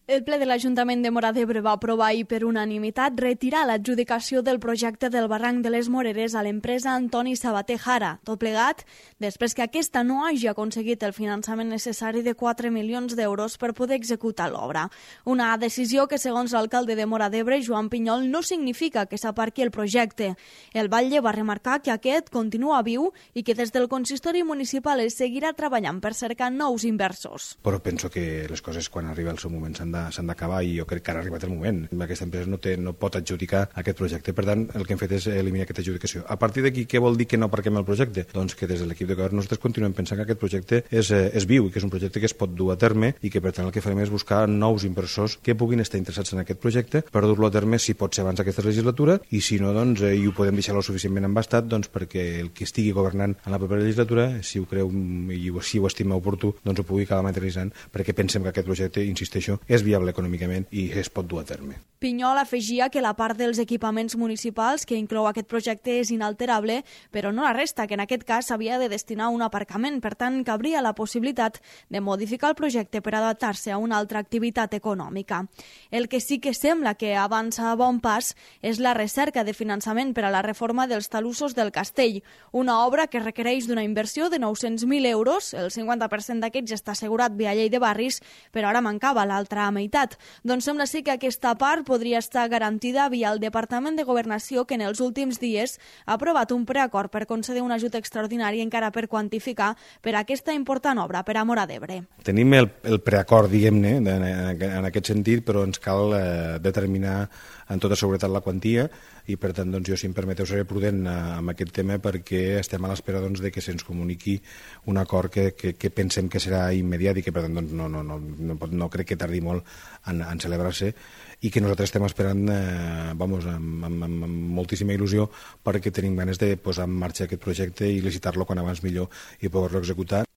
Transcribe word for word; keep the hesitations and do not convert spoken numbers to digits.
El ple de l'Ajuntament de Móra d'Ebre va aprovar ahir per unanimitat retirar l'adjudicació del projecte del barranc de les Moreres a l'empresa Antoni Sabater Jara, tot plegat després que aquesta no hagi aconseguit el finançament necessari de quatre milions d'euros per poder executar l'obra. Una decisió que, segons l'alcalde de Móra d'Ebre, Joan Pinyol, no significa que s'aparqui el projecte. El batlle va remarcar que aquest continua viu i que des del consistori municipal es seguirà treballant per cercar nous inversors. Però penso que les coses, quan arriba el seu moment, s'han s'han d'acabar i jo crec que ara ha arribat el moment. Aquesta empresa no, té, no pot adjudicar aquest projecte. Per tant, el que hem fet és eliminar aquesta adjudicació. A partir d'aquí, què vol dir que no aparquem el projecte? Doncs que des de l'equip de govern nosaltres continuem pensant que aquest projecte és, és viu i que és un projecte que es pot dur a terme i que per tant el que farem és buscar nous inversors que puguin estar interessats en aquest projecte per dur-lo a terme si pot ser abans d'aquesta legislatura i si no, doncs, eh, i ho podem deixar lo suficientment embastat doncs, perquè el que estigui governant en la propera legislatura, si ho creu i si ho estima oportú, doncs ho pugui acabar materialitzant, perquè pensem que aquest projecte, insisteixo, és viable econòmicament i es pot dur a terme. Pinyol afegia que la part dels equipaments municipals que inclou aquest projecte és inalterable, però no la resta, que en aquest cas s'havia de destinar a un aparcament, per tant cabria la possibilitat de modificar el projecte per adaptar-se a una altra activitat econòmica. El que sí que sembla que avança a bon pas és la recerca de finançament per a la reforma dels talussos del castell, una obra que requereix d'una inversió de nou-cents mil euros, el cinquanta per cent d'aquests està assegurat via llei de barris, però ara mancava l'altra meitat. Doncs sembla ser que aquesta part podria estar garantida via el Departament de Governació, que en els últims dies ha aprovat un preacord per concedir un ajut extraordinari encara per quantificar per a aquesta important obra per a Móra d'Ebre. Tenim el, el preacord, diguem-ne, en aquest sentit, però ens cal eh, determinar en tota seguretat la quantia i per tant, doncs, jo, si em permeteu, seré prudent eh, amb aquest tema perquè estem a l'espera doncs, de que se'ns comuniqui un acord que, que, que pensem que serà immediat i que per tant doncs, no, no, no, no, no crec que tardi molt en, en celebrar-se i que nosaltres estem esperant eh, vamos, amb, amb, amb moltíssima il·lusió perquè tenim ganes de posar en marxa aquest projecte i licitar-lo quan abans millor i poder-lo executar.